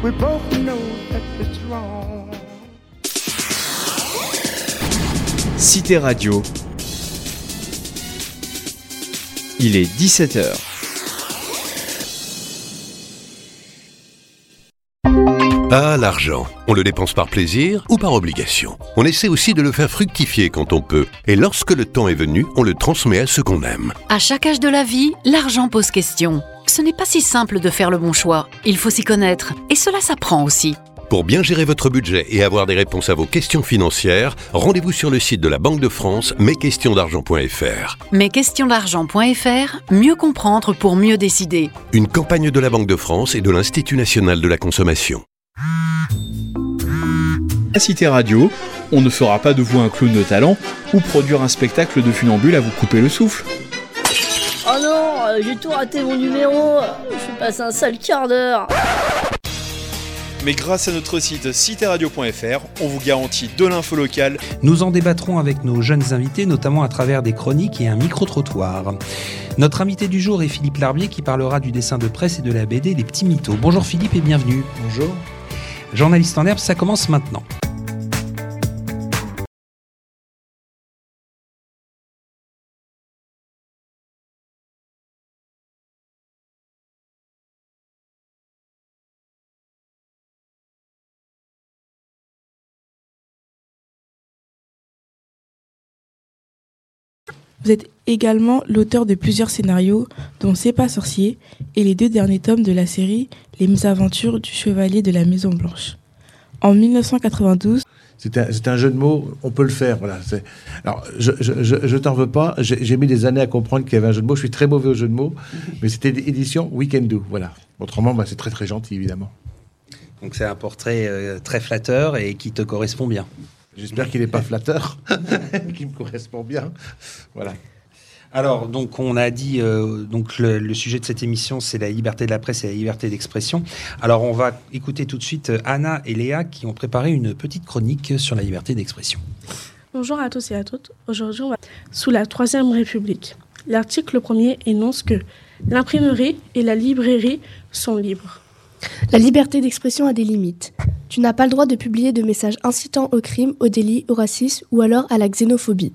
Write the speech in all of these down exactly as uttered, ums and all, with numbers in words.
we both know that it's wrong. Cité Radio. Il est dix-sept heures. Ah, l'argent. On le dépense par plaisir ou par obligation. On essaie aussi de le faire fructifier quand on peut. Et lorsque le temps est venu, on le transmet à ceux qu'on aime. À chaque âge de la vie, l'argent pose question. Ce n'est pas si simple de faire le bon choix. Il faut s'y connaître. Et cela s'apprend aussi. Pour bien gérer votre budget et avoir des réponses à vos questions financières, rendez-vous sur le site de la Banque de France, mes questions d'argent point f r. mes questions d'argent point f r, mieux comprendre pour mieux décider. Une campagne de la Banque de France et de l'Institut national de la consommation. À Cité Radio, on ne fera pas de vous un clown de talent ou produire un spectacle de funambule à vous couper le souffle. Oh non, euh, j'ai tout raté mon numéro. Je suis passé un sale quart d'heure. Mais grâce à notre site cité radio point f r, on vous garantit de l'info locale. Nous en débattrons avec nos jeunes invités, notamment à travers des chroniques et un micro-trottoir. Notre invité du jour est Philippe Larbier qui parlera du dessin de presse et de la B D Les Petits Mythos. Bonjour Philippe et bienvenue. Bonjour. Journaliste en herbe, ça commence maintenant. Vous êtes également l'auteur de plusieurs scénarios, dont C'est pas sorcier et les deux derniers tomes de la série Les mésaventures du chevalier de la Maison Blanche. En dix-neuf cent quatre-vingt-douze... C'est un, c'est un jeu de mots, on peut le faire. Voilà. C'est... Alors, je, je, je, je t'en veux pas, j'ai, j'ai mis des années à comprendre qu'il y avait un jeu de mots, je suis très mauvais au jeu de mots, mais c'était édition We Can Do, voilà. Autrement, bah, c'est très très gentil, évidemment. Donc c'est un portrait euh, très flatteur et qui te correspond bien. J'espère qu'il n'est pas flatteur, qu'il me correspond bien. Voilà. Alors, donc, on a dit, euh, donc le, le sujet de cette émission, c'est la liberté de la presse et la liberté d'expression. Alors, on va écouter tout de suite Anna et Léa qui ont préparé une petite chronique sur la liberté d'expression. Bonjour à tous et à toutes. Aujourd'hui, on va sous la Troisième République. L'article premier énonce que l'imprimerie et la librairie sont libres. La liberté d'expression a des limites. Tu n'as pas le droit de publier de messages incitant au crime, au délit, au racisme ou alors à la xénophobie.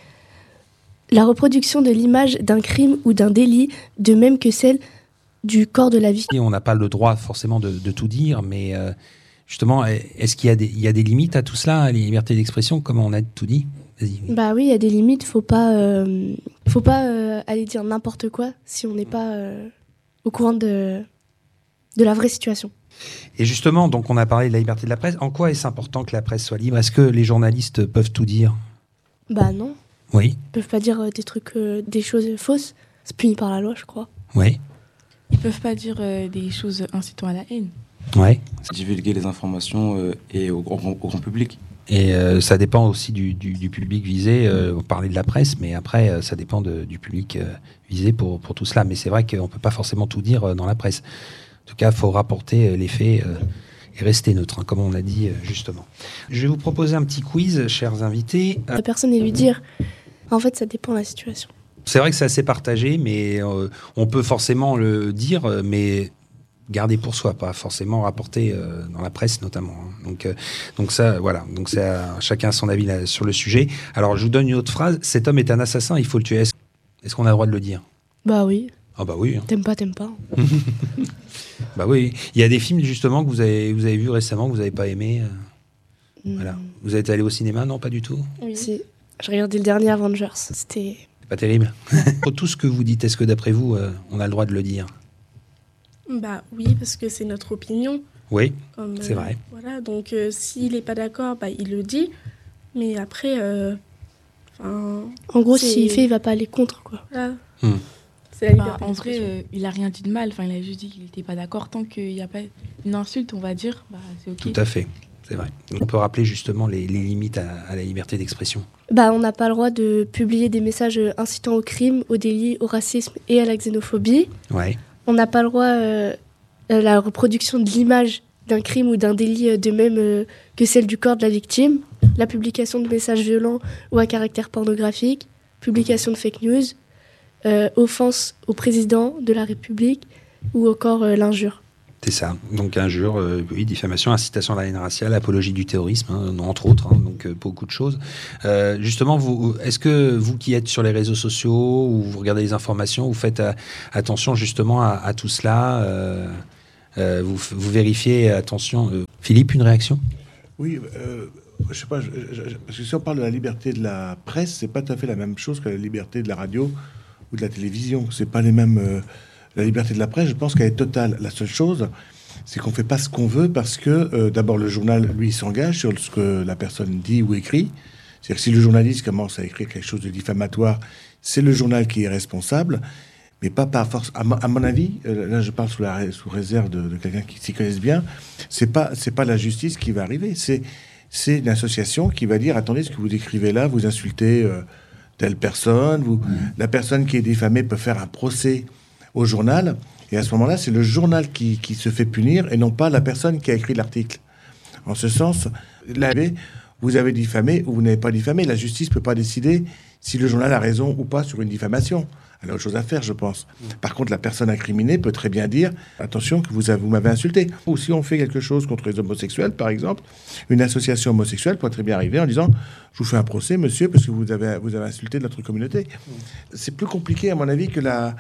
La reproduction de l'image d'un crime ou d'un délit, de même que celle du corps de la victime. On n'a pas le droit forcément de, de tout dire, mais euh, justement, est-ce qu'il y a, des, il y a des limites à tout cela, à la liberté d'expression, comme on a tout dit ? Vas-y. Bah oui, il y a des limites. Faut pas, euh, faut pas euh, aller dire n'importe quoi si on n'est pas euh, au courant de, de la vraie situation. Et justement, donc on a parlé de la liberté de la presse. En quoi est-ce important que la presse soit libre ? Est-ce que les journalistes peuvent tout dire ? Bah non. Oui. Ils peuvent pas dire euh, des trucs, euh, des choses fausses. C'est puni par la loi, je crois. Oui. Ils peuvent pas dire euh, des choses incitant à la haine. Oui. Divulguer les informations euh, et au, au, au grand public. Et euh, ça dépend aussi du, du, du public visé. Euh, on parlait de la presse, mais après, euh, ça dépend de, du public euh, visé pour, pour tout cela. Mais c'est vrai qu'on peut pas forcément tout dire euh, dans la presse. En tout cas, il faut rapporter euh, les faits euh, et rester neutre, hein, comme on l'a dit euh, justement. Je vais vous proposer un petit quiz, chers invités. La personne et lui dire, en fait, ça dépend de la situation. C'est vrai que c'est assez partagé, mais euh, on peut forcément le dire, euh, mais garder pour soi, pas forcément rapporter euh, dans la presse notamment. Hein. Donc, euh, donc ça, voilà. Donc c'est à, chacun a son avis là, sur le sujet. Alors, je vous donne une autre phrase. Cet homme est un assassin, il faut le tuer. Est-ce, est-ce qu'on a le droit de le dire ? Bah oui. Ah bah oui. Hein. T'aimes pas, t'aimes pas. Bah oui. Il y a des films justement que vous avez, vous avez vus récemment que vous n'avez pas aimé. Euh, mm. Voilà. Vous êtes allé au cinéma ? Non, pas du tout ? Oui. Si. J'ai regardé le dernier Avengers. C'était... C'est pas terrible. Tout ce que vous dites, est-ce que d'après vous, euh, on a le droit de le dire ? Bah oui, parce que c'est notre opinion. Oui, Comme, c'est euh, vrai. Voilà, donc euh, s'il n'est pas d'accord, bah, il le dit. Mais après, euh, en gros, c'est... s'il fait, il va pas aller contre, quoi. Voilà. Hmm. C'est la bah, en vrai, euh, il a rien dit de mal. Enfin, il a juste dit qu'il n'était pas d'accord. Tant qu'il n'y a pas une insulte, on va dire, bah, c'est ok. Tout à fait. C'est vrai. On peut rappeler justement les, les limites à, à la liberté d'expression. Bah, on n'a pas le droit de publier des messages incitant au crime, au délit, au racisme et à la xénophobie. Ouais. On n'a pas le droit euh, à la reproduction de l'image d'un crime ou d'un délit, de même euh, que celle du corps de la victime. La publication de messages violents ou à caractère pornographique. Publication de fake news. Euh, offense au président de la République ou encore euh, l'injure. C'est ça. Donc injure, euh, oui, diffamation, incitation à la haine raciale, apologie du terrorisme, hein, entre autres, hein, donc euh, beaucoup de choses. Euh, justement, vous, est-ce que vous qui êtes sur les réseaux sociaux ou vous regardez les informations, vous faites euh, attention justement à, à tout cela euh, euh, vous, vous vérifiez, attention. Euh, Philippe, une réaction ? Oui, euh, je sais pas, je, je, parce que si on parle de la liberté de la presse, c'est pas tout à fait la même chose que la liberté de la radio ou de la télévision. C'est pas les mêmes. Euh, La liberté de la presse, je pense qu'elle est totale. La seule chose, c'est qu'on ne fait pas ce qu'on veut parce que, euh, d'abord, le journal, lui, s'engage sur ce que la personne dit ou écrit. C'est-à-dire que si le journaliste commence à écrire quelque chose de diffamatoire, c'est le journal qui est responsable, mais pas par force. À, à mon avis, euh, là, je parle sous, la, sous réserve de, de quelqu'un qui s'y connaisse bien, c'est pas, c'est pas la justice qui va arriver. C'est, c'est une association qui va dire, attendez, ce que vous écrivez là, vous insultez euh, telle personne, vous, la personne qui est diffamée peut faire un procès au journal, et à ce moment-là, c'est le journal qui, qui se fait punir et non pas la personne qui a écrit l'article. En ce sens, là, vous avez diffamé ou vous n'avez pas diffamé. La justice ne peut pas décider si le journal a raison ou pas sur une diffamation. Elle a autre chose à faire, je pense. Par contre, la personne incriminée peut très bien dire « Attention, que vous, avez, vous m'avez insulté ». Ou si on fait quelque chose contre les homosexuels, par exemple, une association homosexuelle pourrait très bien arriver en disant « Je vous fais un procès, monsieur, parce que vous avez, vous avez insulté notre communauté ». C'est plus compliqué, à mon avis, que la...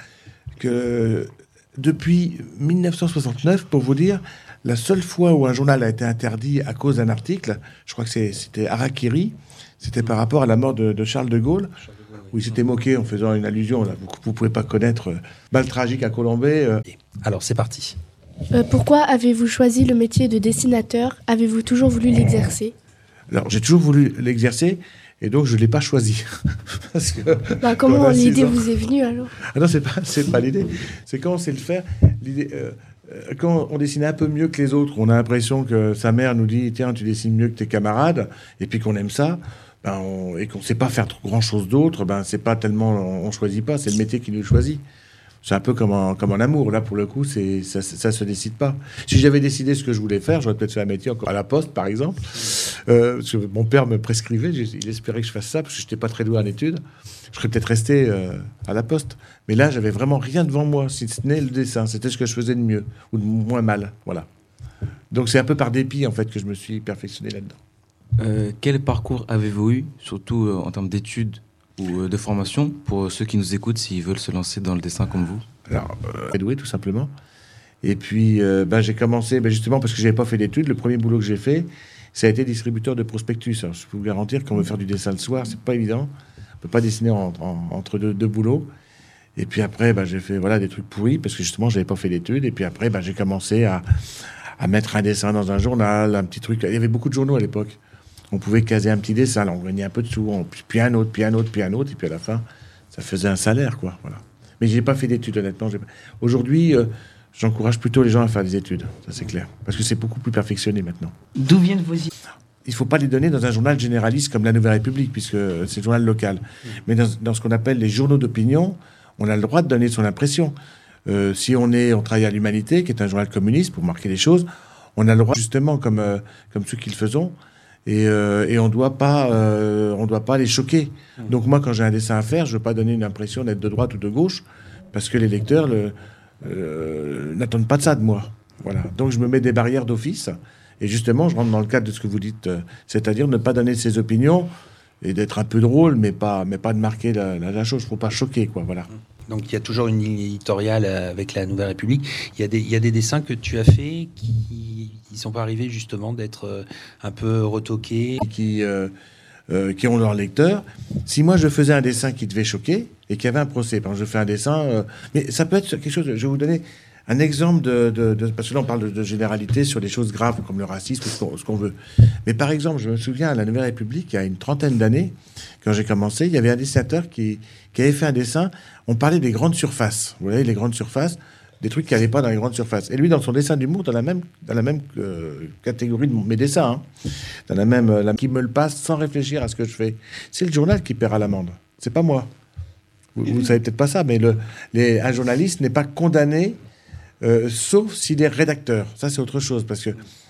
que depuis mille neuf cent soixante-neuf, pour vous dire, la seule fois où un journal a été interdit à cause d'un article, je crois que c'est, c'était Harakiri, c'était par rapport à la mort de, de Charles de Gaulle, où il s'était moqué en faisant une allusion, là, vous ne pouvez pas connaître, euh, balle tragique à Colombey. Euh. Alors, c'est parti. Euh, pourquoi avez-vous choisi le métier de dessinateur ? Avez-vous toujours voulu l'exercer ? Alors, j'ai toujours voulu l'exercer. Et donc, je ne l'ai pas choisi. Parce que, bah, comment l'idée vous est venue, alors ? Ah non, ce n'est pas, c'est pas l'idée. C'est quand on sait le faire. L'idée, euh, quand on dessine un peu mieux que les autres, on a l'impression que sa mère nous dit « Tiens, tu dessines mieux que tes camarades », et puis qu'on aime ça, ben on, et qu'on ne sait pas faire grand-chose d'autre, ben c'est pas tellement... On ne choisit pas, c'est le métier qui nous choisit. C'est un peu comme un, comme un amour. Là, pour le coup, c'est, ça ne se décide pas. Si j'avais décidé ce que je voulais faire, j'aurais peut-être fait un métier encore à la poste, par exemple. Euh, parce que mon père me prescrivait. Il espérait que je fasse ça, parce que je n'étais pas très doué en études. Je serais peut-être resté euh, à la poste. Mais là, j'avais vraiment rien devant moi, si ce n'est le dessin. C'était ce que je faisais de mieux, ou de moins mal. Voilà. Donc, c'est un peu par dépit, en fait, que je me suis perfectionné là-dedans. Euh, quel parcours avez-vous eu, surtout euh, en termes d'études ou de formation, pour ceux qui nous écoutent, s'ils veulent se lancer dans le dessin comme vous? Alors, euh, doué, tout simplement. Et puis, euh, ben, j'ai commencé, ben, justement, parce que je n'avais pas fait d'études. Le premier boulot que j'ai fait, ça a été distributeur de prospectus. Alors, je peux vous garantir qu'on veut faire du dessin le soir, c'est pas évident. On peut pas dessiner en, en, entre deux, deux boulots. Et puis après, ben, j'ai fait voilà, des trucs pourris, parce que justement, je n'avais pas fait d'études. Et puis après, ben, j'ai commencé à, à mettre un dessin dans un journal, un petit truc. Il y avait beaucoup de journaux à l'époque. On pouvait caser un petit dessin, là, on gagnait un peu de sous, on, puis un autre, puis un autre, puis un autre, et puis à la fin, ça faisait un salaire, quoi. Voilà. Mais j'ai pas fait d'études, honnêtement. J'ai pas... Aujourd'hui, euh, j'encourage plutôt les gens à faire des études, ça c'est clair, parce que c'est beaucoup plus perfectionné maintenant. D'où viennent vos idées ? Il faut pas les donner dans un journal généraliste comme La Nouvelle République, puisque c'est le journal local. Mmh. Mais dans, dans ce qu'on appelle les journaux d'opinion, on a le droit de donner son impression. Euh, si on est, on travaille à l'Humanité, qui est un journal communiste, pour marquer les choses, on a le droit, justement, comme, euh, comme ceux qui le faisons. Et, euh, et on doit pas, euh, on doit pas les choquer. Mmh. Donc moi, quand j'ai un dessin à faire, je veux pas donner une impression d'être de droite ou de gauche, parce que les lecteurs le, euh, n'attendent pas de ça de moi. Voilà. Donc je me mets des barrières d'office, et justement, je rentre dans le cadre de ce que vous dites, euh, c'est-à-dire ne pas donner ses opinions et d'être un peu drôle, mais pas, mais pas de marquer la, la, la chose. Faut pas choquer, quoi. Voilà. Donc il y a toujours une ligne éditoriale avec La Nouvelle République. Il y a des, il y a des dessins que tu as faits qui ne sont pas arrivés justement d'être un peu retoqués. Qui, euh, euh, qui ont leur lecteur. Si moi je faisais un dessin qui devait choquer et qu'il y avait un procès, par exemple, je fais un dessin... Euh, mais ça peut être quelque chose... Je vais vous donner un exemple de... de, de parce que là on parle de, de généralité sur des choses graves comme le racisme ou ce qu'on, ce qu'on veut. Mais par exemple, je me souviens à La Nouvelle République, il y a une trentaine d'années, quand j'ai commencé, il y avait un dessinateur qui, qui avait fait un dessin. On parlait des grandes surfaces. Vous voyez, les grandes surfaces, des trucs qu'il n'y avait pas dans les grandes surfaces. Et lui, dans son dessin d'humour, dans la même, dans la même euh, catégorie de mes dessins, hein, dans la même, euh, la, qui me le passe sans réfléchir à ce que je fais. C'est le journal qui paiera l'amende. C'est pas moi. Vous ne savez peut-être pas ça, mais le, les, un journaliste n'est pas condamné, euh, sauf s'il est rédacteur. Ça, c'est autre chose, parce que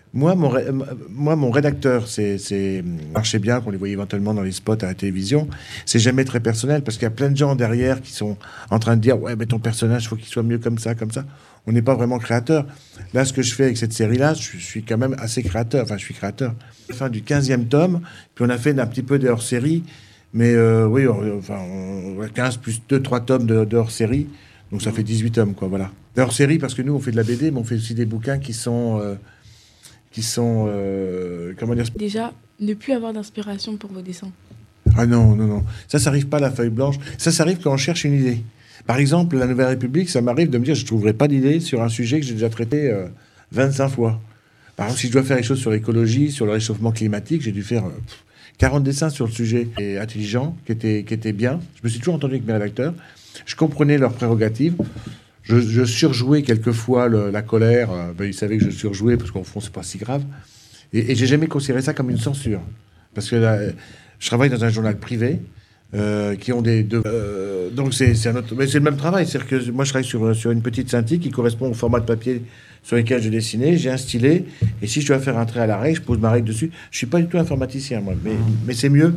Moi, mon, ré- moi, mon rédacteur, c'est, c'est marchait bien, qu'on les voyait éventuellement dans les spots à la télévision. C'est jamais très personnel parce qu'il y a plein de gens derrière qui sont en train de dire ouais, mais ton personnage, faut qu'il soit mieux comme ça, comme ça. On n'est pas vraiment créateur. Là, ce que je fais avec cette série-là, je, je suis quand même assez créateur. Enfin, je suis créateur. Fin du quinzième tome, puis on a fait un petit peu des hors-série, mais euh, oui, on, enfin, on, quinze plus deux, trois tomes de, de hors-série, donc ça fait dix-huit tomes, quoi, voilà. De hors-série parce que nous, on fait de la B D, mais on fait aussi des bouquins qui sont euh, qui sont euh, comment dire. Déjà, ne plus avoir d'inspiration pour vos dessins. Ah non, non, non. Ça, ça n'arrive pas à la feuille blanche. Ça, ça arrive quand on cherche une idée. Par exemple, la Nouvelle République, ça m'arrive de me dire je ne trouverai pas d'idée sur un sujet que j'ai déjà traité euh, vingt-cinq fois. Par exemple, si je dois faire des choses sur l'écologie, sur le réchauffement climatique, j'ai dû faire euh, quarante dessins sur le sujet. Et intelligent, qui était, qui était bien. Je me suis toujours entendu avec mes rédacteurs. Je comprenais leurs prérogatives. Je, je surjouais quelquefois le, la colère. Euh, ben, ils savaient que je surjouais parce qu'au fond, c'est pas si grave. Et, et j'ai jamais considéré ça comme une censure. Parce que là, je travaille dans un journal privé. Euh, qui ont des de, euh, donc c'est c'est un autre, mais c'est le même travail, c'est-à-dire que moi je travaille sur sur une petite scintille qui correspond au format de papier sur lequel j'ai dessiné, j'ai un stylet et si je dois faire un trait à la règle, je pose ma règle dessus. Je suis pas du tout informaticien moi, mais mais c'est mieux.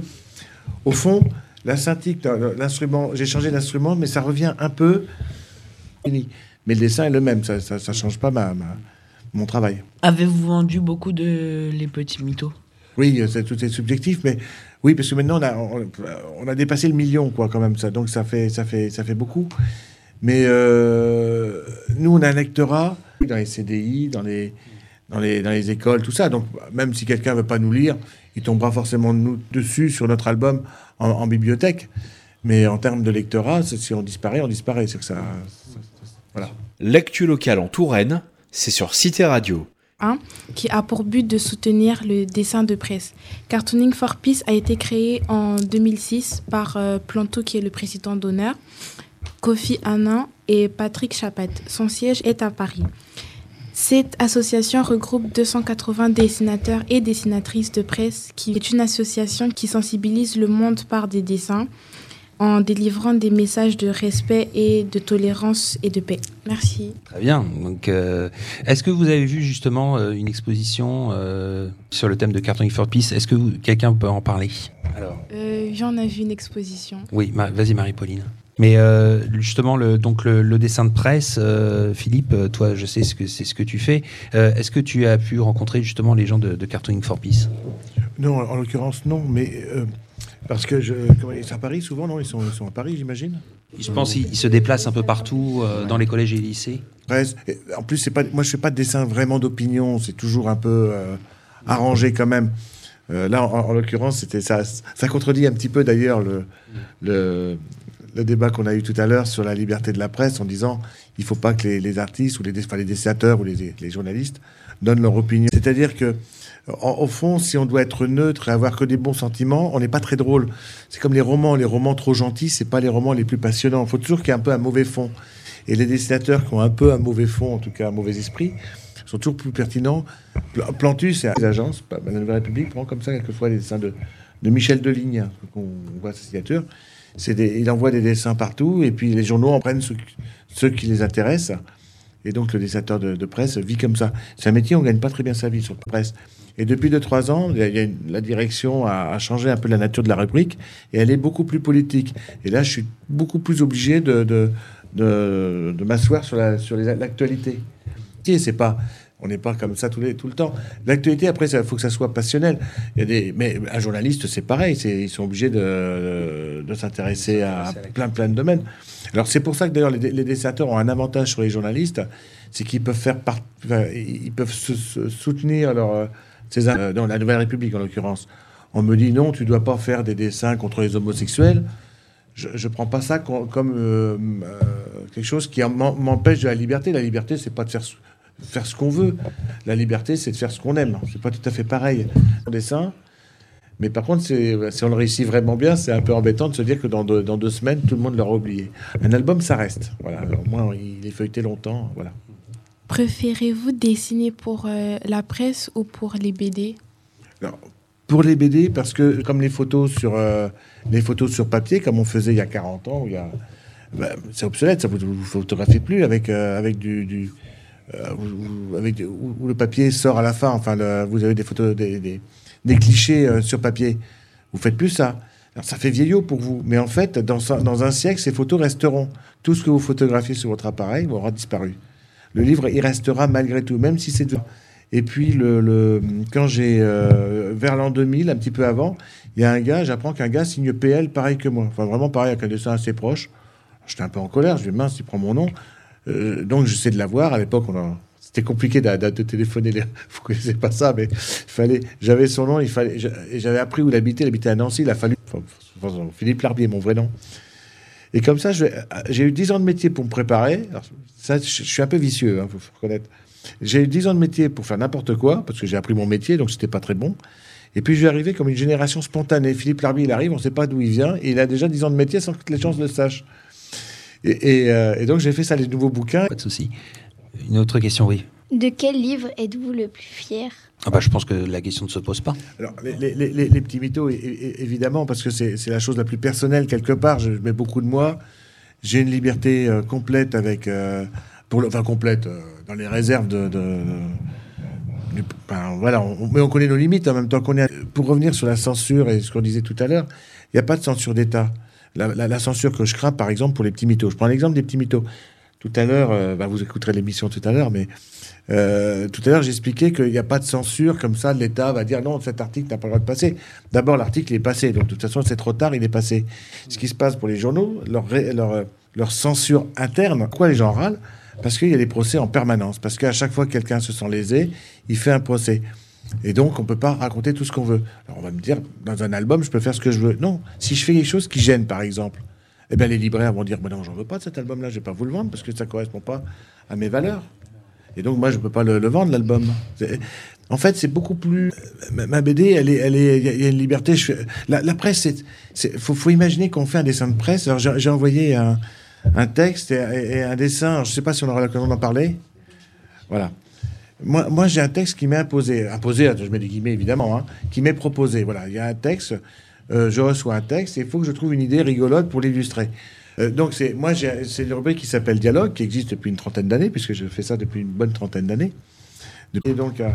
Au fond, la scintille, l'instrument, j'ai changé d'instrument, mais ça revient un peu fini. Mais le dessin est le même, ça ça, ça change pas ma, ma mon travail. Avez-vous vendu beaucoup de Les Petits Mythos? Oui, c'est, tout est subjectif, mais oui, parce que maintenant on a, on, on a dépassé le million, quoi, quand même. Ça, donc ça fait, ça fait, ça fait beaucoup. Mais euh, nous, on a un lectorat dans les C D I, dans les, dans les, dans les écoles, tout ça. Donc même si quelqu'un veut pas nous lire, il tombera forcément nous, dessus sur notre album en, en bibliothèque. Mais en termes de lectorat, si on disparaît, on disparaît. C'est que ça, ça, ça voilà. L'actu locale en Touraine, c'est sur Cité Radio. un qui a pour but de soutenir le dessin de presse. Cartooning for Peace a été créé en deux mille six par euh, Planto, qui est le président d'honneur, Kofi Annan et Patrick Chapat. Son siège est à Paris. Cette association regroupe deux cent quatre-vingts dessinateurs et dessinatrices de presse, qui est une association qui sensibilise le monde par des dessins, en délivrant des messages de respect et de tolérance et de paix. Merci. Très bien. Donc, euh, est-ce que vous avez vu justement euh, une exposition euh, sur le thème de Cartooning for Peace? Est-ce que vous, quelqu'un peut en parler? Alors. Euh, j'en ai vu une exposition. Oui, ma, vas-y Marie-Pauline. Mais euh, justement, le, donc le, le dessin de presse, euh, Philippe, toi, je sais ce que c'est ce que tu fais. Euh, est-ce que tu as pu rencontrer justement les gens de, de Cartooning for Peace? Non, en l'occurrence, non, mais euh, parce que je, comment, ils sont à Paris souvent, non, ils sont, ils sont à Paris, j'imagine. Je pense qu'ils se déplacent un peu partout euh, dans les collèges et les lycées. Presse. En plus, c'est pas, moi, je fais pas de dessin vraiment d'opinion. C'est toujours un peu euh, arrangé quand même. Euh, là, en, en l'occurrence, c'était ça. Ça contredit un petit peu d'ailleurs le. le le débat qu'on a eu tout à l'heure sur la liberté de la presse en disant il ne faut pas que les, les artistes ou les, enfin, les dessinateurs ou les, les journalistes donnent leur opinion. C'est-à-dire que, en, au fond, si on doit être neutre et avoir que des bons sentiments, on n'est pas très drôle. C'est comme les romans. Les romans trop gentils, c'est pas les romans les plus passionnants. Il faut toujours qu'il y ait un peu un mauvais fond. Et les dessinateurs qui ont un peu un mauvais fond, en tout cas un mauvais esprit, sont toujours plus pertinents. Plantus, c'est les agences, la Nouvelle République prend comme ça quelquefois les dessins de, de Michel Deligne, qu'on voit sa signature. C'est des, il envoie des dessins partout et puis les journaux en prennent ceux, ceux qui les intéressent. Et donc le dessinateur de, de presse vit comme ça. C'est un métier, on ne gagne pas très bien sa vie sur la presse. Et depuis deux trois ans, il y a, il y a une, la direction a, a changé un peu la nature de la rubrique et elle est beaucoup plus politique. Et là, je suis beaucoup plus obligé de, de, de, de m'asseoir sur, la, sur les, l'actualité. Et c'est pas... On n'est pas comme ça tout, les, tout le temps. L'actualité, après, il faut que ça soit passionnel. Il y a des, mais un journaliste, c'est pareil. C'est, ils sont obligés de, de, de s'intéresser à plein, plein de domaines. Alors, c'est pour ça que, d'ailleurs, les, les dessinateurs ont un avantage sur les journalistes. C'est qu'ils peuvent faire part, enfin, ils peuvent se, se soutenir leur, ces, dans la Nouvelle République, en l'occurrence. On me dit, non, tu ne dois pas faire des dessins contre les homosexuels. Je ne prends pas ça comme, comme euh, euh, quelque chose qui m'empêche de la liberté. La liberté, c'est pas de faire... faire ce qu'on veut. La liberté, c'est de faire ce qu'on aime. C'est pas tout à fait pareil en dessin. Mais par contre, c'est, si on le réussit vraiment bien, c'est un peu embêtant de se dire que dans deux, dans deux semaines, tout le monde l'aura oublié. Un album, ça reste. Voilà. Alors, au moins, il est feuilleté longtemps. Voilà. Préférez-vous dessiner pour euh, la presse ou pour les B D? Alors, pour les B D, parce que comme les photos sur, euh, les photos sur papier, comme on faisait il y a quarante ans, il y a, bah, c'est obsolète, ça vous ne photographiez plus avec, euh, avec du... du euh, où, avec, où, où le papier sort à la fin. Enfin, le, vous avez des photos, des, des, des clichés euh, sur papier. Vous faites plus ça. Alors, ça fait vieillot pour vous. Mais en fait, dans, dans un siècle, ces photos resteront. Tout ce que vous photographiez sur votre appareil aura disparu. Le livre, il restera malgré tout, même si c'est... De... Et puis, le, le, quand j'ai... Euh, vers l'an deux mille, un petit peu avant, il y a un gars, j'apprends qu'un gars signe P L pareil que moi. Enfin, vraiment pareil, avec un dessin assez proche. J'étais un peu en colère. Je dis, mince, il prend mon nom. Euh, donc, j'essaie de l'avoir. À l'époque, on a... c'était compliqué de, de, de téléphoner. Les... Vous connaissez pas ça, mais il fallait... j'avais son nom. Il fallait... J'avais appris où il habitait. Il habitait à Nancy. Il a fallu... Enfin, Philippe Larbier, mon vrai nom. Et comme ça, je... j'ai eu dix ans de métier pour me préparer. Alors, ça, je suis un peu vicieux, il hein, faut, faut reconnaître. J'ai eu dix ans de métier pour faire n'importe quoi, parce que j'ai appris mon métier, donc c'était pas très bon. Et puis, je vais arriver comme une génération spontanée. Philippe Larbier, il arrive, on ne sait pas d'où il vient, et il a déjà dix ans de métier sans que les gens le sachent. Et, et, euh, et donc, j'ai fait ça, les nouveaux bouquins. Pas de souci. Une autre question, oui. De quel livre êtes-vous le plus fier ? Ah bah, je pense que la question ne se pose pas. Alors, les, les, les, les petits mythos, évidemment, parce que c'est, c'est la chose la plus personnelle, quelque part. Je mets beaucoup de moi. J'ai une liberté euh, complète avec... Euh, pour le, enfin, complète, euh, dans les réserves de... de, de du, ben, voilà, on, mais on connaît nos limites en même temps qu'on est... Pour revenir sur la censure et ce qu'on disait tout à l'heure, il n'y a pas de censure d'État. La, la, la censure que je crains, par exemple, pour les petits mythos. Je prends l'exemple des petits mythos. Tout à l'heure, euh, bah, vous écouterez l'émission tout à l'heure, mais euh, tout à l'heure, j'expliquais qu'il n'y a pas de censure comme ça. L'État va dire non, cet article n'a pas le droit de passer. D'abord, l'article est passé, donc de toute façon, c'est trop tard, il est passé. Ce qui se passe pour les journaux, leur, leur, leur censure interne, pourquoi les gens râlent ? Parce qu'il y a des procès en permanence. Parce qu'à chaque fois que quelqu'un se sent lésé, il fait un procès. Et donc, on ne peut pas raconter tout ce qu'on veut. Alors, on va me dire, dans un album, je peux faire ce que je veux. Non, si je fais quelque chose qui gêne, par exemple, eh bien, les libraires vont dire bah non, j'en veux pas de cet album-là, je vais pas vous le vendre parce que ça correspond pas à mes valeurs. Et donc, moi, je peux pas le, le vendre, l'album. C'est... En fait, c'est beaucoup plus... Ma B D, elle est... Elle est... Il y a une liberté... Je fais... la, la presse, c'est... c'est... Faut, faut imaginer qu'on fait un dessin de presse. Alors, j'ai, j'ai envoyé un, un texte et, et un dessin. Alors, je sais pas si on aura l'occasion d'en parler. Voilà. Moi, moi, j'ai un texte qui m'est imposé. Imposé, je mets des guillemets, évidemment, hein, qui m'est proposé. Voilà, il y a un texte... Euh, je reçois un texte et il faut que je trouve une idée rigolote pour l'illustrer. Euh, donc, c'est, moi, j'ai, c'est une rubrique qui s'appelle Dialogue, qui existe depuis une trentaine d'années, puisque je fais ça depuis une bonne trentaine d'années. Et donc, à,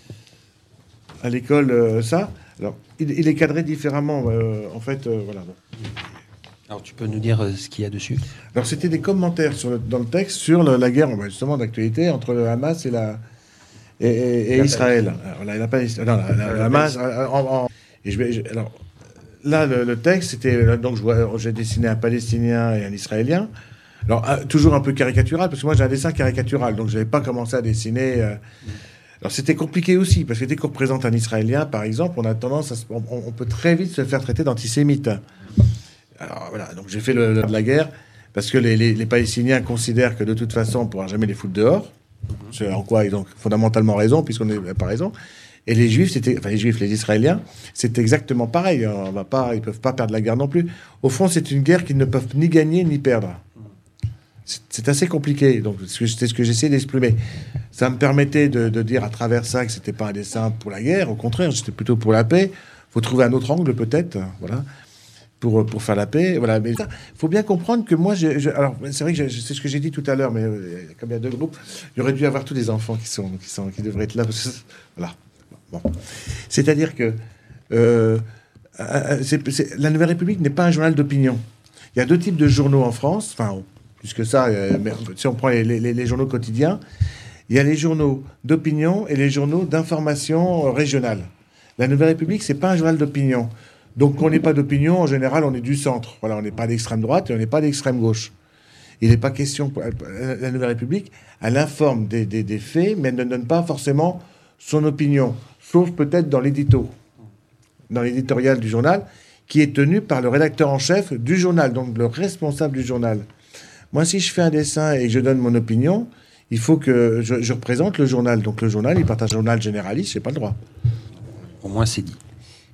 à l'école, euh, ça. Alors, il, il est cadré différemment, euh, en fait, euh, voilà. Bon. Alors, tu peux nous dire euh, ce qu'il y a dessus ? Alors, c'était des commentaires sur le, dans le texte sur le, la guerre, justement, d'actualité entre le Hamas et, la, et, et, et Israël. Alors, la, la, la, non, la, la, la Hamas... En, en, et je vais... Je, alors, là, le, le texte, c'était... Donc, je vois, j'ai dessiné un Palestinien et un Israélien. Alors, euh, toujours un peu caricatural, parce que moi, j'ai un dessin caricatural, donc je n'avais pas commencé à dessiner... Euh... Alors, c'était compliqué aussi, parce que dès qu'on représente un Israélien, par exemple, on a tendance à... Se... On, on peut très vite se faire traiter d'antisémite. Alors, voilà, donc j'ai fait le, le de la guerre, parce que les, les, les Palestiniens considèrent que, de toute façon, on ne pourra jamais les foutre dehors. C'est en quoi ils ont fondamentalement raison, puisqu'on n'a pas raison. Et les Juifs, c'était, enfin les Juifs, les Israéliens, c'est exactement pareil. On va pas, ils peuvent pas perdre la guerre non plus. Au fond, c'est une guerre qu'ils ne peuvent ni gagner ni perdre. C'est, c'est assez compliqué. Donc, c'est ce que j'essaie d'exprimer. Ça me permettait de, de dire à travers ça que c'était pas un dessin pour la guerre. Au contraire, c'était plutôt pour la paix. Faut trouver un autre angle peut-être, voilà, pour pour faire la paix. Voilà. Mais il faut bien comprendre que moi, j'ai, je, alors c'est vrai que j'ai, c'est ce que j'ai dit tout à l'heure, mais euh, comme il y a deux groupes, il y aurait dû y avoir tous les enfants qui sont qui sont qui devraient être là. Parce que, voilà. Bon. C'est-à-dire que euh, c'est, c'est, la Nouvelle République n'est pas un journal d'opinion. Il y a deux types de journaux en France, enfin, plus que ça, euh, mais si on prend les, les, les journaux quotidiens, il y a les journaux d'opinion et les journaux d'information régionale. La Nouvelle République, c'est pas un journal d'opinion. Donc, quand on n'est pas d'opinion, en général, on est du centre. Voilà, on n'est pas d'extrême droite et on n'est pas d'extrême gauche. Il n'est pas question... La Nouvelle République, elle informe des, des, des faits, mais elle ne donne pas forcément son opinion. Sauf peut-être dans l'édito, dans l'éditorial du journal, qui est tenu par le rédacteur en chef du journal, donc le responsable du journal. Moi, si je fais un dessin et que je donne mon opinion, il faut que je, je représente le journal. Donc le journal, il partage un journal généraliste, je n'ai pas le droit. Au moins, c'est dit.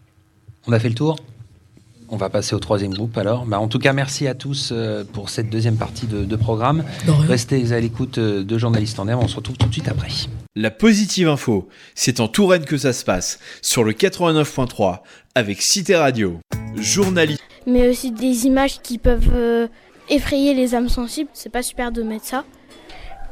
On a fait le tour ? On va passer au troisième groupe alors. Bah, en tout cas, merci à tous euh, pour cette deuxième partie de, de programme. Restez à l'écoute euh, de Journalistes en Herbe. On se retrouve tout de suite après. La positive info, c'est en Touraine que ça se passe, sur le quatre-vingt-neuf point trois, avec Cité Radio. Journaliste. Mais aussi des images qui peuvent euh, effrayer les âmes sensibles. C'est pas super de mettre ça.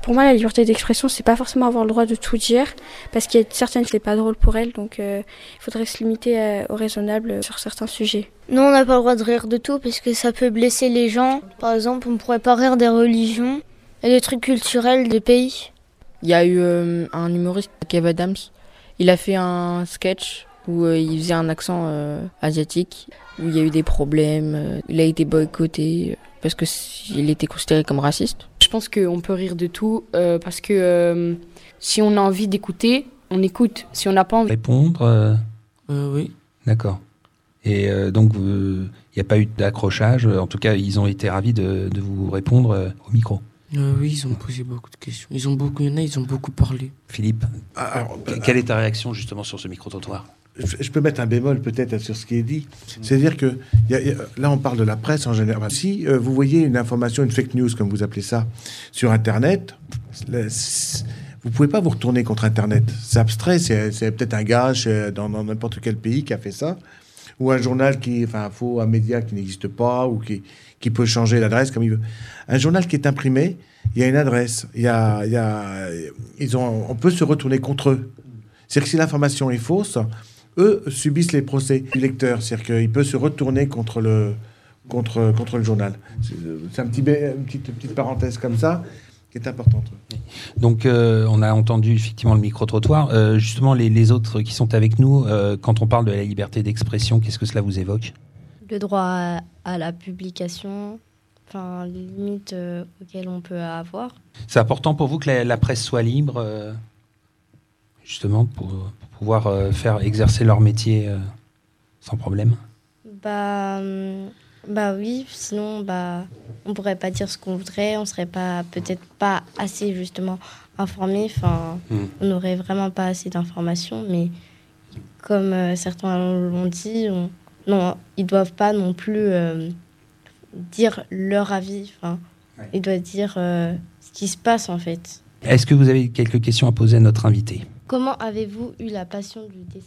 Pour moi, la liberté d'expression, c'est pas forcément avoir le droit de tout dire, parce qu'il y a certaines qui c'est pas drôle pour elles, donc euh, il faudrait se limiter euh, au raisonnable sur certains sujets. Non, on n'a pas le droit de rire de tout, parce que ça peut blesser les gens. Par exemple, on ne pourrait pas rire des religions et des trucs culturels des pays. Il y a eu euh, un humoriste, Kev Adams, il a fait un sketch où euh, il faisait un accent euh, asiatique, où il y a eu des problèmes, euh, il a été boycotté euh, parce qu'il était considéré comme raciste. Je pense qu'on peut rire de tout euh, parce que euh, si on a envie d'écouter, on écoute. Si on n'a pas envie... Répondre euh... Euh, oui. D'accord. Et euh, donc, il euh, n'y a pas eu d'accrochage. En tout cas, ils ont été ravis de, de vous répondre euh, au micro. Euh, oui, ils ont posé beaucoup de questions. Ils ont beaucoup, il y en a, ils ont beaucoup parlé. Philippe, alors, quelle est ta réaction justement sur ce micro-trottoir ? Je peux mettre un bémol peut-être sur ce qui est dit. C'est-à-dire que y a, y a, là, on parle de la presse en général. Si euh, vous voyez une information, une fake news, comme vous appelez ça, sur Internet, là, vous pouvez pas vous retourner contre Internet. C'est abstrait. C'est, c'est peut-être un gars chez, dans, dans n'importe quel pays qui a fait ça, ou un journal qui, enfin, un faux, un média qui n'existe pas, ou qui qui peut changer l'adresse comme il veut. Un journal qui est imprimé, il y a une adresse. Il y a, il y a, ils ont, on peut se retourner contre eux. C'est-à-dire que si l'information est fausse, eux subissent les procès du lecteur. C'est-à-dire qu'il peut se retourner contre le, contre, contre le journal. C'est, c'est un petit, une petite, petite parenthèse comme ça qui est importante. Donc, euh, on a entendu effectivement le micro-trottoir. Euh, justement, les, les autres qui sont avec nous, euh, quand on parle de la liberté d'expression, qu'est-ce que cela vous évoque ? Le droit à, à la publication, enfin, les limites euh, auxquelles on peut avoir. C'est important pour vous que la, la presse soit libre, euh, justement, pour, pour pouvoir euh, faire exercer leur métier euh, sans problème ? Bah, bah oui, sinon bah, on ne pourrait pas dire ce qu'on voudrait, on ne serait pas, peut-être pas assez justement informé, enfin, mmh. on n'aurait vraiment pas assez d'informations, mais comme euh, certains l'ont dit, on... Non, ils ne doivent pas non plus euh, dire leur avis. Enfin, ouais. Ils doivent dire euh, ce qui se passe, en fait. Est-ce que vous avez quelques questions à poser à notre invité ? Comment avez-vous eu la passion du dessin ?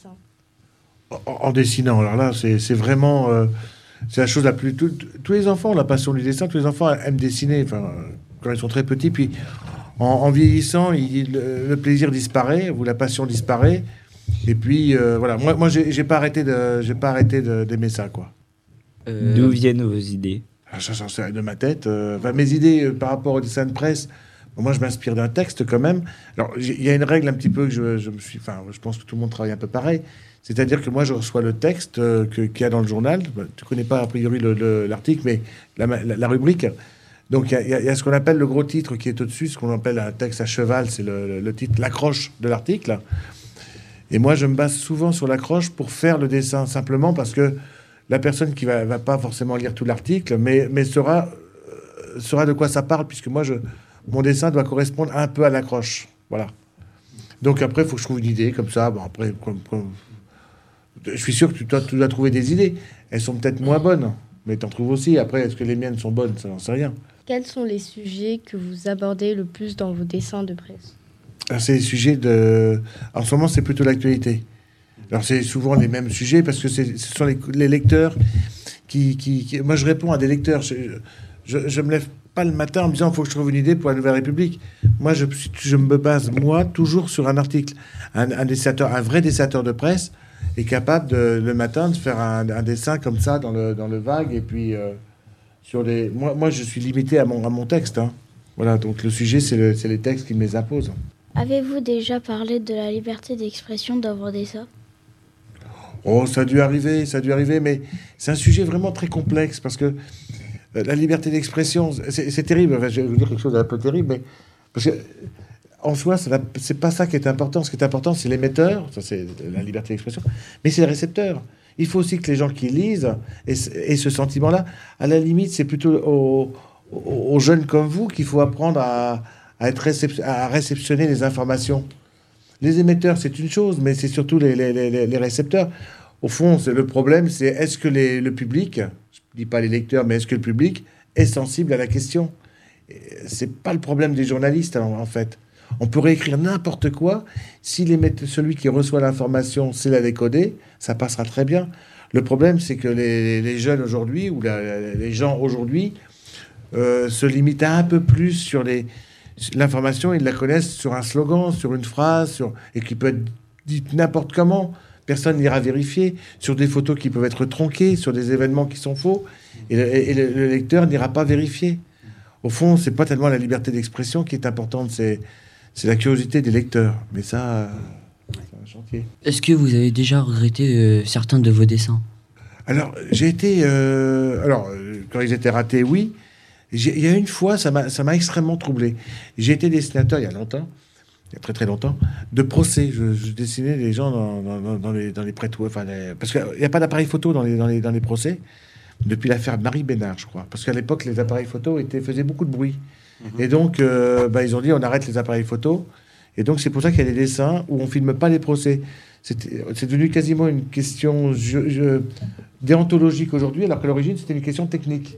En, en dessinant. Alors là, c'est, c'est vraiment... Euh, c'est la chose la plus... Tout, tous les enfants ont la passion du dessin. Tous les enfants aiment dessiner, enfin, quand ils sont très petits. Puis, en, en vieillissant, il, le, le plaisir disparaît, ou la passion disparaît. Et puis euh, voilà, moi, moi j'ai, j'ai pas arrêté de, j'ai pas arrêté de, d'aimer ça, quoi. Euh, D'où viennent vos idées ? Ça, ça, ça, de ma tête. Euh, enfin, mes idées euh, par rapport au dessin de presse. Bon, moi, je m'inspire d'un texte quand même. Alors, il y a une règle un petit peu que je, je me suis, enfin, je pense que tout le monde travaille un peu pareil. C'est-à-dire que moi, je reçois le texte euh, que, qu'il y a dans le journal. Tu connais pas a priori le, le, l'article, mais la, la, la rubrique. Donc, il y, y, y a ce qu'on appelle le gros titre qui est au-dessus, ce qu'on appelle un texte à cheval, c'est le, le, le titre, l'accroche de l'article. Et moi, je me base souvent sur l'accroche pour faire le dessin, simplement parce que la personne qui va, va pas forcément lire tout l'article, mais, mais saura, euh, saura de quoi ça parle, puisque moi, je, mon dessin doit correspondre un peu à l'accroche. Voilà. Donc après, il faut que je trouve une idée, comme ça. Bon, après, comme, comme... je suis sûr que tu dois, tu dois trouver des idées. Elles sont peut-être moins bonnes, mais tu en trouves aussi. Après, est-ce que les miennes sont bonnes ? Ça n'en sait rien. Quels sont les sujets que vous abordez le plus dans vos dessins de presse ? Alors, c'est les sujets de... En ce moment, c'est plutôt l'actualité. Alors, c'est souvent les mêmes sujets parce que c'est, ce sont les, les lecteurs qui, qui, qui... Moi, je réponds à des lecteurs. Je ne me lève pas le matin en me disant « il faut que je trouve une idée pour la Nouvelle République ». Moi, je, je me base, moi, toujours sur un article. Un, un, dessinateur, un vrai dessinateur de presse est capable, de, le matin, de faire un, un dessin comme ça dans le, dans le vague. Et puis, euh, sur les... Moi, moi, je suis limité à mon, à mon texte. Hein. Voilà, donc le sujet, c'est, le, c'est les textes qui me les imposent. Avez-vous déjà parlé de la liberté d'expression d'aborder ça ? Oh, ça a dû arriver, ça a dû arriver, mais c'est un sujet vraiment très complexe parce que euh, la liberté d'expression, c'est, c'est terrible. Enfin, je vais vous dire quelque chose d'un peu terrible, mais parce que en soi, c'est, la, c'est pas ça qui est important. Ce qui est important, c'est l'émetteur, ça c'est la liberté d'expression, mais c'est le récepteur. Il faut aussi que les gens qui lisent aient, aient ce sentiment-là. À la limite, c'est plutôt aux, aux jeunes comme vous qu'il faut apprendre à à, être récep- à réceptionner les informations. Les émetteurs, c'est une chose, mais c'est surtout les, les, les, les récepteurs. Au fond, c'est le problème, c'est est-ce que les, le public, je ne dis pas les lecteurs, mais est-ce que le public est sensible à la question ? C'est pas le problème des journalistes, en, en fait. On pourrait écrire n'importe quoi. Si celui qui reçoit l'information sait la décoder, ça passera très bien. Le problème, c'est que les, les jeunes aujourd'hui, ou la, les gens aujourd'hui, euh, se limitent un peu plus sur les... L'information, ils la connaissent sur un slogan, sur une phrase, sur... et qui peut être dite n'importe comment. Personne n'ira vérifier. Sur des photos qui peuvent être tronquées, sur des événements qui sont faux. Et le, et le, le lecteur n'ira pas vérifier. Au fond, c'est pas tellement la liberté d'expression qui est importante, c'est, c'est la curiosité des lecteurs. Mais ça, euh, c'est un chantier. Est-ce que vous avez déjà regretté euh, certains de vos dessins ? Alors, j'ai été... Euh, alors, euh, quand ils étaient ratés, oui. J'ai, il y a une fois, ça m'a, ça m'a extrêmement troublé. J'ai été dessinateur il y a longtemps, il y a très très longtemps, de procès. Je, je dessinais les gens dans, dans, dans les, dans les prêtres... Enfin, les, parce qu'il n'y a pas d'appareil photo dans les, dans les, dans les procès, depuis l'affaire Marie Bénard, je crois. Parce qu'à l'époque, les appareils photo étaient, faisaient beaucoup de bruit. Mmh. Et donc, euh, bah, ils ont dit, on arrête les appareils photo. Et donc, c'est pour ça qu'il y a des dessins où on ne filme pas les procès. C'était, c'est devenu quasiment une question je, je, déontologique aujourd'hui, alors qu'à l'origine, c'était une question technique.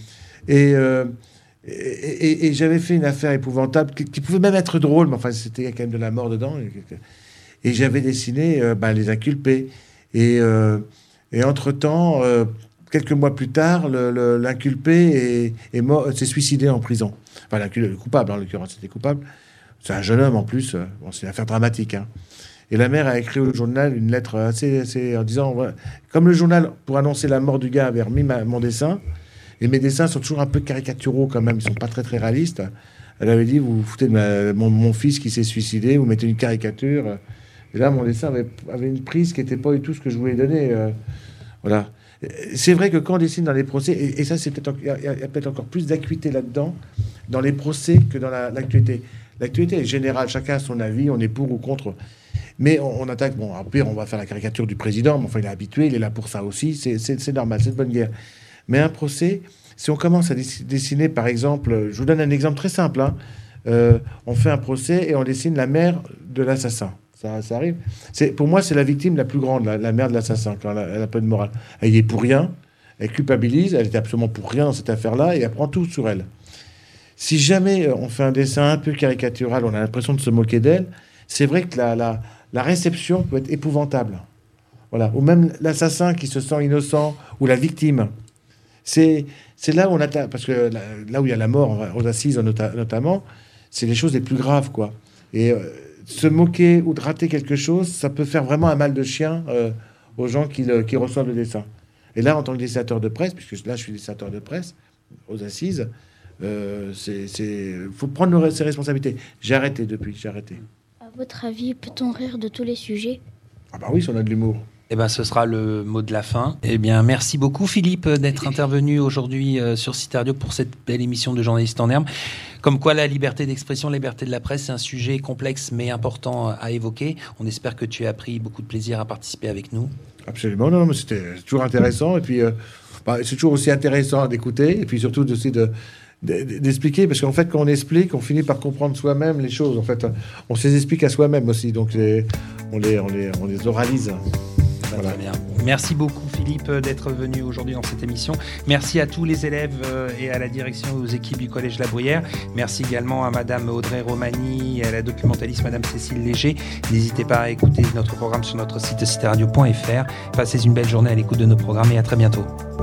Et, euh, et, et, et j'avais fait une affaire épouvantable qui, qui pouvait même être drôle, mais enfin, c'était quand même de la mort dedans. Et, et j'avais dessiné euh, ben, les inculpés. Et, euh, et entre-temps, euh, quelques mois plus tard, le, le, l'inculpé est, est mort, s'est suicidé en prison. Enfin, le coupable, en l'occurrence, c'était coupable. C'est un jeune homme en plus. Bon, c'est une affaire dramatique. Hein. Et la mère a écrit au journal une lettre assez, assez en disant, ouais, comme le journal, pour annoncer la mort du gars, avait remis ma, mon dessin. Et mes dessins sont toujours un peu caricaturaux quand même, ils sont pas très très réalistes. Elle avait dit, vous vous foutez de ma, mon, mon fils qui s'est suicidé, vous mettez une caricature. Et là, mon dessin avait, avait une prise qui n'était pas du tout ce que je voulais donner. Euh, voilà. C'est vrai que quand on dessine dans les procès, et, et ça, c'est peut-être, il y, y a peut-être encore plus d'acuité là-dedans, dans les procès que dans la, l'actualité. L'actualité est générale, chacun a son avis, on est pour ou contre. Mais on, on attaque, bon, après, on va faire la caricature du président, mais enfin, il est habitué, il est là pour ça aussi, c'est, c'est, c'est normal, c'est de bonne guerre. Mais un procès, si on commence à dessiner, par exemple, je vous donne un exemple très simple, hein, euh, on fait un procès et on dessine la mère de l'assassin. Ça, ça arrive. C'est, pour moi, c'est la victime la plus grande, la, la mère de l'assassin, quand elle a, elle a peu de morale. Elle y est pour rien, elle culpabilise, elle était absolument pour rien dans cette affaire-là, et elle prend tout sur elle. Si jamais on fait un dessin un peu caricatural, on a l'impression de se moquer d'elle, c'est vrai que la, la, la réception peut être épouvantable. Voilà. Ou même l'assassin qui se sent innocent, ou la victime. C'est, c'est là où on atteint, parce que là, là où il y a la mort, aux assises nota- notamment, c'est les choses les plus graves, quoi. Et euh, se moquer ou de rater quelque chose, ça peut faire vraiment un mal de chien euh, aux gens qui, le, qui reçoivent le dessin. Et là, en tant que dessinateur de presse, puisque là, je suis dessinateur de presse, aux assises, euh, c'est, c'est, faut prendre ses responsabilités. J'ai arrêté depuis, j'ai arrêté. À votre avis, peut-on rire de tous les sujets ? Ah bah oui, si on a de l'humour. Eh ben, ce sera le mot de la fin. Eh bien, merci beaucoup Philippe d'être intervenu aujourd'hui euh, sur Cité Radio pour cette belle émission de Journalistes en Herbe. Comme quoi, la liberté d'expression, la liberté de la presse, c'est un sujet complexe mais important à évoquer. On espère que tu as pris beaucoup de plaisir à participer avec nous. Absolument, non, mais c'était toujours intéressant. Et puis, euh, bah, c'est toujours aussi intéressant d'écouter et puis surtout aussi de, de, d'expliquer, parce qu'en fait, quand on explique, on finit par comprendre soi-même les choses. En fait, on se les explique à soi-même aussi, donc les, on, les, on, les, on les oralise. Voilà. Très bien. Merci beaucoup Philippe d'être venu aujourd'hui dans cette émission. Merci à tous les élèves et à la direction et aux équipes du Collège La Bruyère. Merci également à Madame Audrey Romani et à la documentaliste Madame Cécile Léger. N'hésitez pas à écouter notre programme sur notre site cité radio point f r. Passez une belle journée à l'écoute de nos programmes et à très bientôt.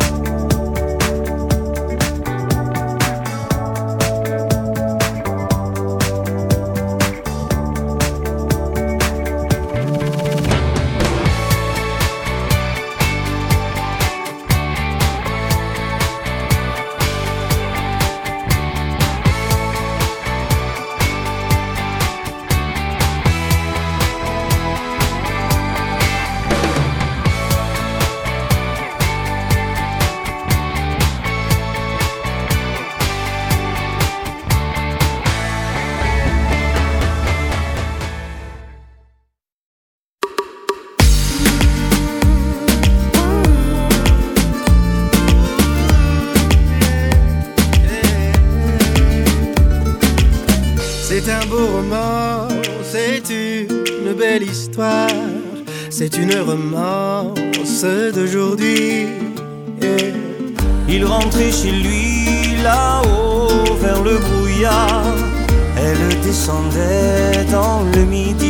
C'est un beau roman, c'est une belle histoire, c'est une romance d'aujourd'hui. Yeah. Il rentrait chez lui là-haut vers le brouillard, elle descendait dans le midi.